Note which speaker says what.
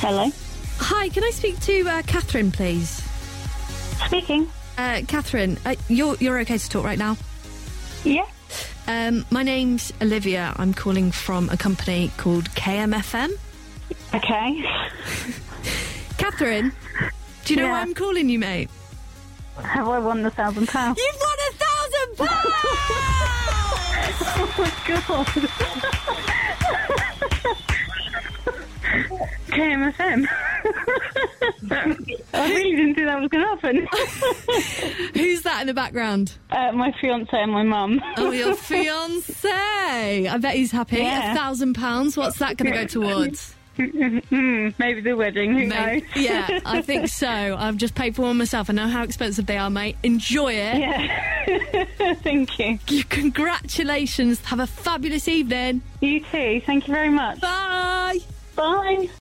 Speaker 1: Hello.
Speaker 2: Hi, can I speak to Catherine, please?
Speaker 1: Speaking.
Speaker 2: Catherine, you're okay to talk right now?
Speaker 1: Yeah.
Speaker 2: My name's Olivia. I'm calling from a company called KMFM.
Speaker 1: Okay.
Speaker 2: Catherine, do you know why I'm calling you, mate?
Speaker 1: Have I won the £1,000?
Speaker 2: You've won £1,000!
Speaker 1: Oh my god. KMFM. I really didn't think that was going to happen.
Speaker 2: Who's that in the background?
Speaker 1: My fiance and my mum.
Speaker 2: Oh, your fiancé. I bet he's happy.
Speaker 1: Yeah.
Speaker 2: £1,000. What's that going to go towards?
Speaker 1: Maybe the wedding, who knows?
Speaker 2: Yeah, I think so. I've just paid for one myself. I know how expensive they are, mate. Enjoy it.
Speaker 1: Yeah. Thank you.
Speaker 2: Congratulations. Have a fabulous evening.
Speaker 1: You too. Thank you very much.
Speaker 2: Bye.
Speaker 1: Bye.